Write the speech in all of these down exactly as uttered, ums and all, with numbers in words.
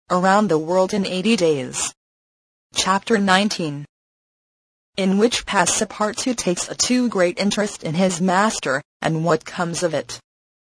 Around the World in eighty days. Chapter nineteen. In which Passepartout takes a too great interest in his master, and what comes of it.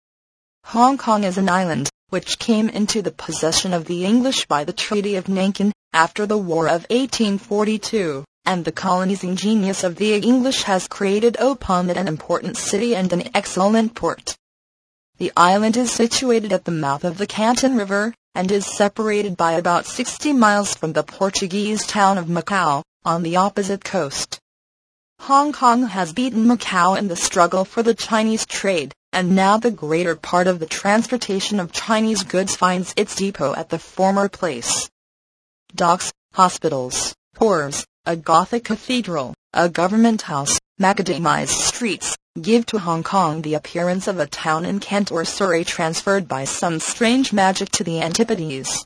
Hong Kong is an island, which came into the possession of the English by the Treaty of Nankin, after the War of eighteen forty-two, and the colonizing genius of the English has created upon it an important city and an excellent port. The island is situated at the mouth of the Canton River, and is separated by about sixty miles from the Portuguese town of Macau, on the opposite coast. Hong Kong has beaten Macau in the struggle for the Chinese trade, and now the greater part of the transportation of Chinese goods finds its depot at the former place. Docks, hospitals, wharves, a Gothic cathedral, a government house, macadamized streets, give to Hong Kong the appearance of a town in Kent or Surrey transferred by some strange magic to the Antipodes.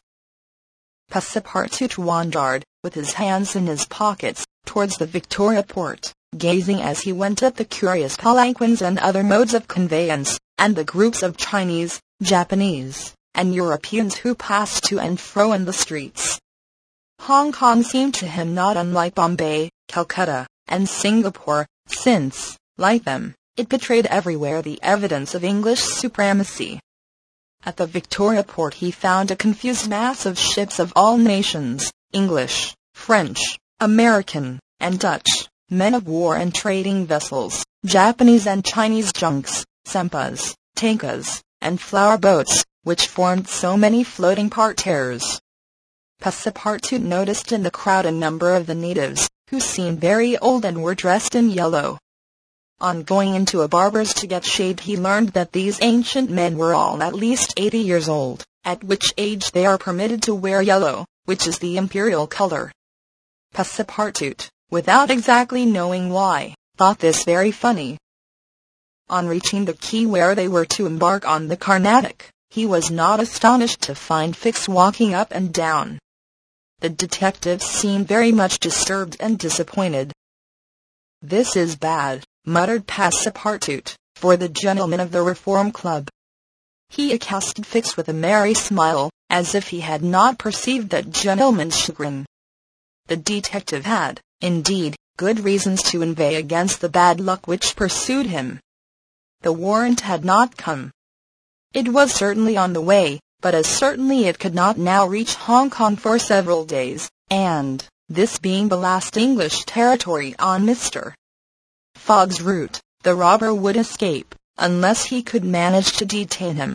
Passepartout wandered, with his hands in his pockets, towards the Victoria Port, gazing as he went at the curious palanquins and other modes of conveyance, and the groups of Chinese, Japanese, and Europeans who passed to and fro in the streets. Hong Kong seemed to him not unlike Bombay, Calcutta, and Singapore, since, like them, it betrayed everywhere the evidence of English supremacy. At the Victoria Port he found a confused mass of ships of all nations, English, French, American, and Dutch, men of war and trading vessels, Japanese and Chinese junks, sempas, tankas, and flower boats, which formed so many floating parterres. Passepartout noticed in the crowd a number of the natives, who seemed very old and were dressed in yellow. On going into a barber's to get shaved he learned that these ancient men were all at least eighty years old, at which age they are permitted to wear yellow, which is the imperial color. Passepartout, without exactly knowing why, thought this very funny. On reaching the quay where they were to embark on the Carnatic, he was not astonished to find Fix walking up and down. The detective seemed very much disturbed and disappointed. "This is bad," muttered Passepartout, "for the gentlemen of the Reform Club." He accosted Fix with a merry smile, as if he had not perceived that gentleman's chagrin. The detective had, indeed, good reasons to inveigh against the bad luck which pursued him. The warrant had not come. It was certainly on the way, but as certainly it could not now reach Hong Kong for several days, and, this being the last English territory on Mister Fogg's route, the robber would escape, unless he could manage to detain him.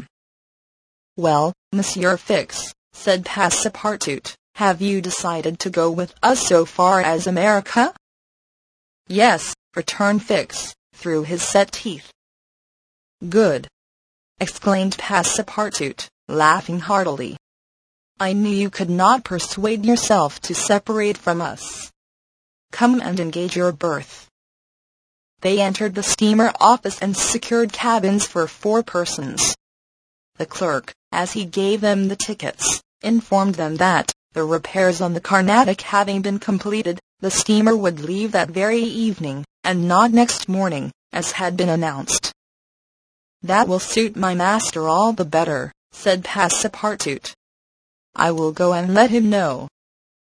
"Well, Monsieur Fix," said Passepartout, "have you decided to go with us so far as America?" "Yes," returned Fix, through his set teeth. "Good!" exclaimed Passepartout, laughing heartily. "I knew you could not persuade yourself to separate from us. Come and engage your berth." They entered the steamer office and secured cabins for four persons. The clerk, as he gave them the tickets, informed them that, the repairs on the Carnatic having been completed, the steamer would leave that very evening, and not next morning, as had been announced. "That will suit my master all the better," said Passepartout. "I will go and let him know."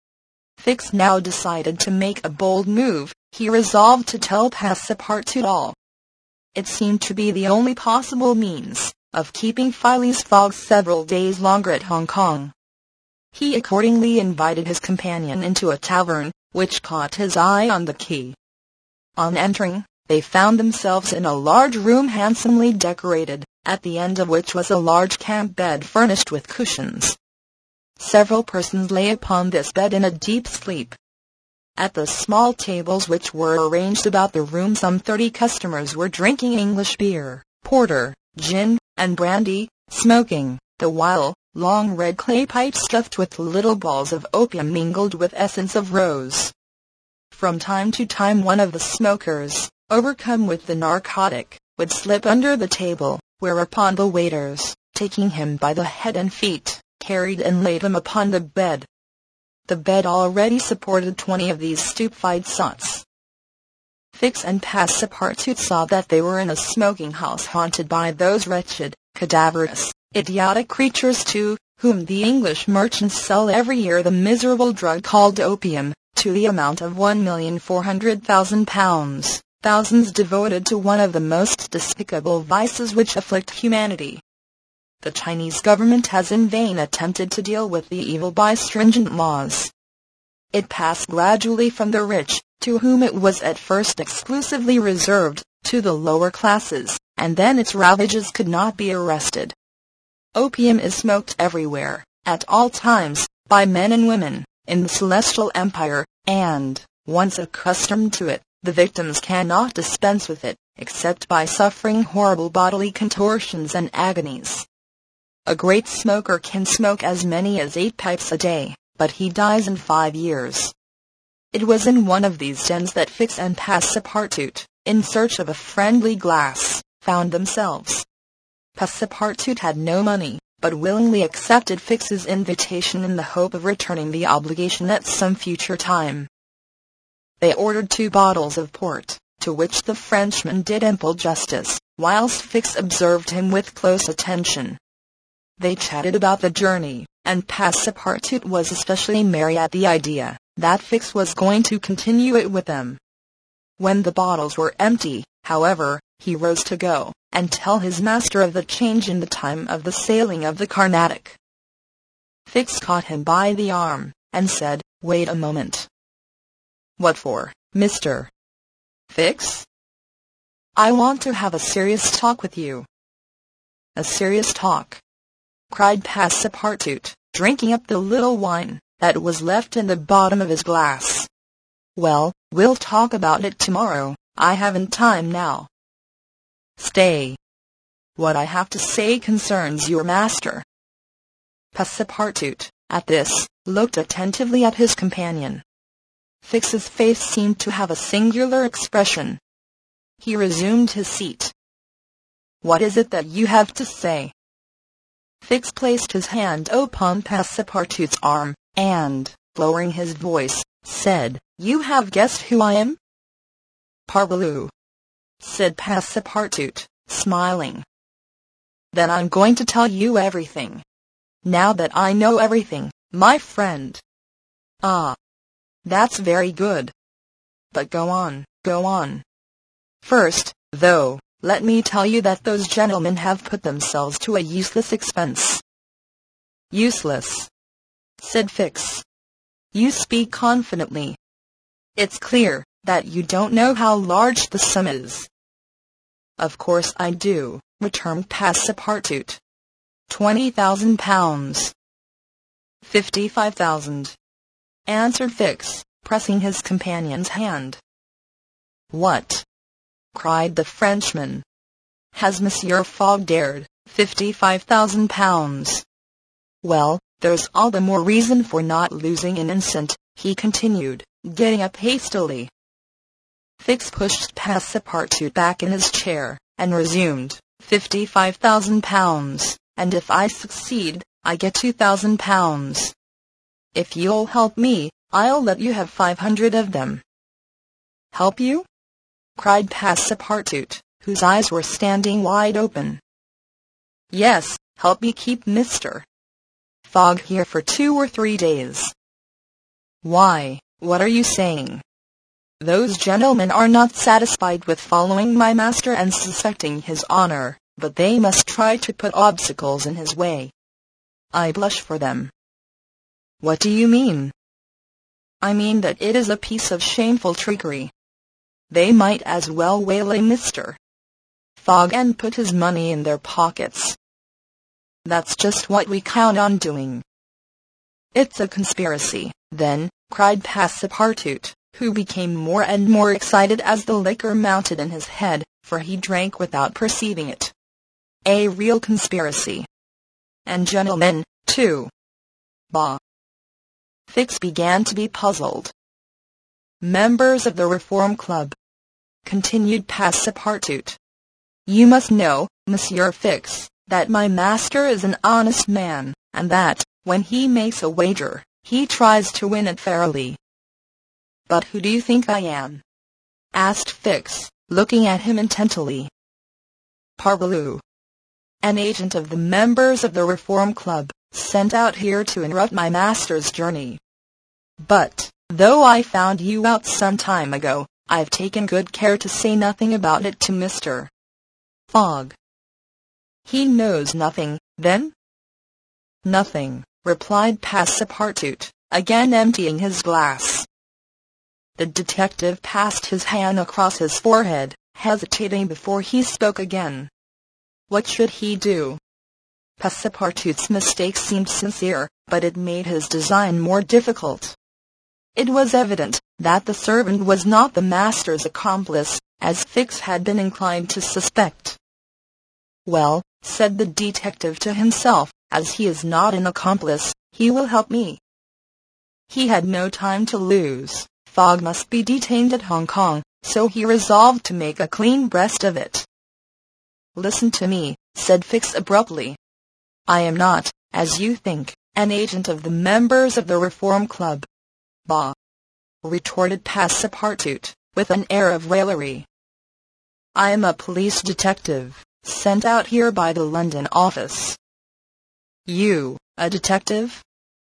Fix now decided to make a bold move. He resolved to tell Passepartout all. It seemed to be the only possible means of keeping Phileas Fogg several days longer at Hong Kong. He accordingly invited his companion into a tavern, which caught his eye on the quay. On entering, they found themselves in a large room handsomely decorated, at the end of which was a large camp bed furnished with cushions. Several persons lay upon this bed in a deep sleep. At the small tables which were arranged about the room some thirty customers were drinking English beer, porter, gin, and brandy, smoking, the while, long red clay pipes stuffed with little balls of opium mingled with essence of rose. From time to time one of the smokers, overcome with the narcotic, would slip under the table, whereupon the waiters, taking him by the head and feet, carried and laid him upon the bed. The bed already supported twenty of these stupefied sots. Fix and Passepartout saw that they were in a smoking house haunted by those wretched, cadaverous, idiotic creatures too, whom the English merchants sell every year the miserable drug called opium, to the amount of one million four hundred thousand pounds, thousands devoted to one of the most despicable vices which afflict humanity. The Chinese government has in vain attempted to deal with the evil by stringent laws. It passed gradually from the rich, to whom it was at first exclusively reserved, to the lower classes, and then its ravages could not be arrested. Opium is smoked everywhere, at all times, by men and women, in the Celestial Empire, and, once accustomed to it, the victims cannot dispense with it, except by suffering horrible bodily contortions and agonies. A great smoker can smoke as many as eight pipes a day, but he dies in five years. It was in one of these dens that Fix and Passepartout, in search of a friendly glass, found themselves. Passepartout had no money, but willingly accepted Fix's invitation in the hope of returning the obligation at some future time. They ordered two bottles of port, to which the Frenchman did ample justice, whilst Fix observed him with close attention. They chatted about the journey, and Passepartout was especially merry at the idea that Fix was going to continue it with them. When the bottles were empty, however, he rose to go, and tell his master of the change in the time of the sailing of the Carnatic. Fix caught him by the arm, and said, "Wait a moment." "What for, mister?" "Fix? I want to have a serious talk with you." "A serious talk?" cried Passepartout, drinking up the little wine that was left in the bottom of his glass. "Well, we'll talk about it tomorrow. I haven't time now." "Stay. What I have to say concerns your master." Passepartout, at this, looked attentively at his companion. Fix's face seemed to have a singular expression. He resumed his seat. "What is it that you have to say?" Fix placed his hand upon Passepartout's arm, and, lowering his voice, said, "You have guessed who I am?" "Parbleu," said Passepartout, smiling. "Then I'm going to tell you everything. Now that I know everything, my friend." "Ah, that's very good. But go on, go on. First, though, let me tell you that those gentlemen have put themselves to a useless expense." "Useless?" said Fix. "You speak confidently. It's clear that you don't know how large the sum is." "Of course I do," returned Passepartout. Twenty thousand pounds." Fifty-five thousand, answered Fix, pressing his companion's hand. "What?" cried the Frenchman. "Has Monsieur Fogg dared fifty-five thousand pounds? Well, there's all the more reason for not losing an instant," he continued, getting up hastily. Fix pushed Passepartout back in his chair, and resumed, fifty-five thousand pounds, and if I succeed, I get two thousand pounds. If you'll help me, I'll let you have five hundred of them." "Help you?" cried Passepartout, whose eyes were standing wide open. "Yes, help me keep Mister Fogg here for two or three days." "Why, what are you saying?" "Those gentlemen are not satisfied with following my master and suspecting his honor, but they must try to put obstacles in his way. I blush for them." "What do you mean?" "I mean that it is a piece of shameful trickery. They might as well waylay Mister Fogg and put his money in their pockets." "That's just what we count on doing." "It's a conspiracy, then," cried Passepartout, who became more and more excited as the liquor mounted in his head, for he drank without perceiving it. "A real conspiracy. And gentlemen, too." "Bah!" Fix began to be puzzled. "Members of the Reform Club," continued Passepartout, "you must know, Monsieur Fix, that my master is an honest man, and that, when he makes a wager, he tries to win it fairly." "But who do you think I am?" asked Fix, looking at him intently. "Parbleu! An agent of the members of the Reform Club, sent out here to interrupt my master's journey. But, though I found you out some time ago, I've taken good care to say nothing about it to Mister Fogg." "He knows nothing, then?" "Nothing," replied Passepartout, again emptying his glass. The detective passed his hand across his forehead, hesitating before he spoke again. What should he do? Passepartout's mistake seemed sincere, but it made his design more difficult. It was evident that the servant was not the master's accomplice, as Fix had been inclined to suspect. "Well," said the detective to himself, "as he is not an accomplice, he will help me." He had no time to lose. Fogg must be detained at Hong Kong, so he resolved to make a clean breast of it. "Listen to me," said Fix abruptly. "I am not, as you think, an agent of the members of the Reform Club." "Bah!" retorted Passepartout, with an air of raillery. "I am a police detective, sent out here by the London office." "You, a detective?"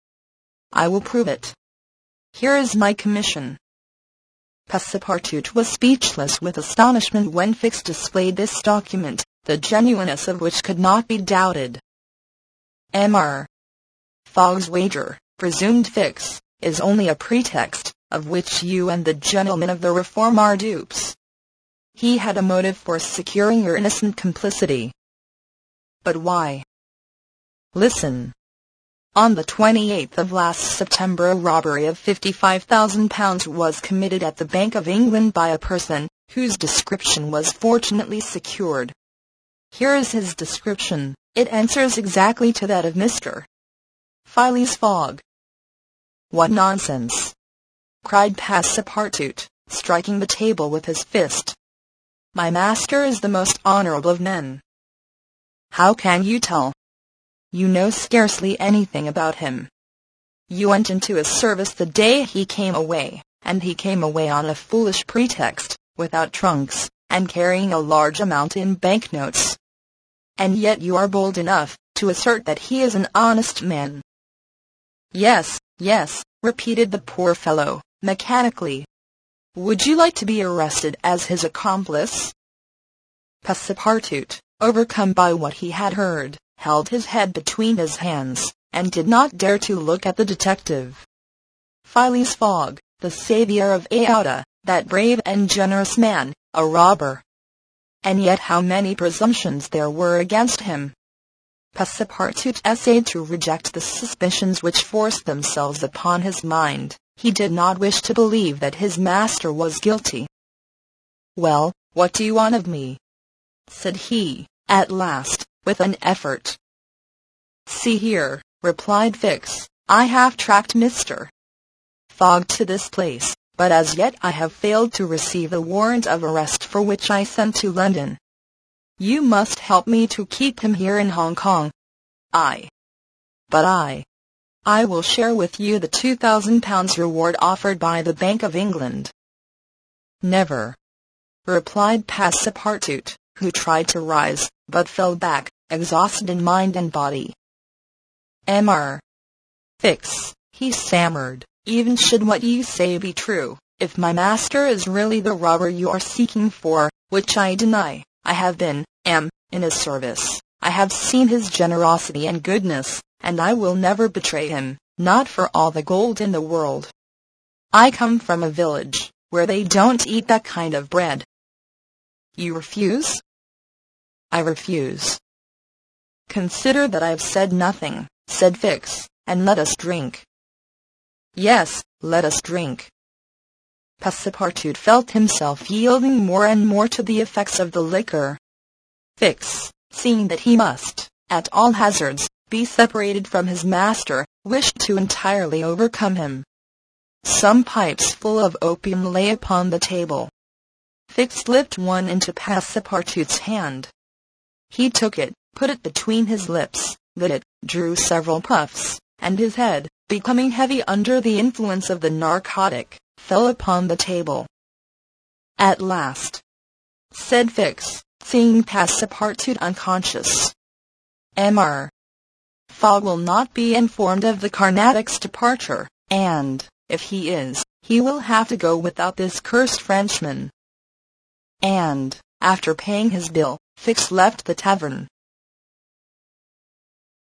"I will prove it. Here is my commission." Passepartout was speechless with astonishment when Fix displayed this document, the genuineness of which could not be doubted. M R Fogg's wager, presumed Fix, is only a pretext, of which you and the gentlemen of the Reform are dupes. He had a motive for securing your innocent complicity. But why? Listen. On the twenty-eighth of last September, a robbery of fifty-five thousand pounds was committed at the Bank of England by a person whose description was fortunately secured. Here is his description. It answers exactly to that of Mister Phileas Fogg. "What nonsense!" cried Passepartout, striking the table with his fist. "My master is the most honorable of men." "How can you tell? You know scarcely anything about him. You went into his service the day he came away, and he came away on a foolish pretext, without trunks, and carrying a large amount in banknotes. And yet you are bold enough to assert that he is an honest man." "Yes, yes," repeated the poor fellow, mechanically. "Would you like to be arrested as his accomplice?" Passepartout, overcome by what he had heard, held his head between his hands, and did not dare to look at the detective. Phileas Fogg, the savior of Aouda, that brave and generous man, a robber! And yet how many presumptions there were against him! Passepartout essayed to reject the suspicions which forced themselves upon his mind. He did not wish to believe that his master was guilty. "Well, what do you want of me?" said he, at last, with an effort. "See here," replied Fix, "I have tracked Mister Fogg to this place, but as yet I have failed to receive the warrant of arrest for which I sent to London. You must help me to keep him here in Hong Kong." "I. But I. I will share with you the two thousand pounds reward offered by the Bank of England." "Never," replied Passepartout, who tried to rise, but fell back, exhausted in mind and body. M R Fix, he stammered, "even should what you say be true, if my master is really the robber you are seeking for, which I deny, I have been, am, in his service, I have seen his generosity and goodness, and I will never betray him, not for all the gold in the world. I come from a village where they don't eat that kind of bread." "You refuse?" "I refuse." "Consider that I have said nothing," said Fix, "and let us drink." "Yes, let us drink." Passepartout felt himself yielding more and more to the effects of the liquor. Fix, seeing that he must, at all hazards, be separated from his master, wished to entirely overcome him. Some pipes full of opium lay upon the table. Fix slipped one into Passepartout's hand. He took it, put it between his lips, lit it, drew several puffs, and his head, becoming heavy under the influence of the narcotic, fell upon the table. "At last," said Fix, seeing Passepartout unconscious. M R Fogg will not be informed of the Carnatic's departure, and, if he is, he will have to go without this cursed Frenchman. And, after paying his bill, Fix left the tavern.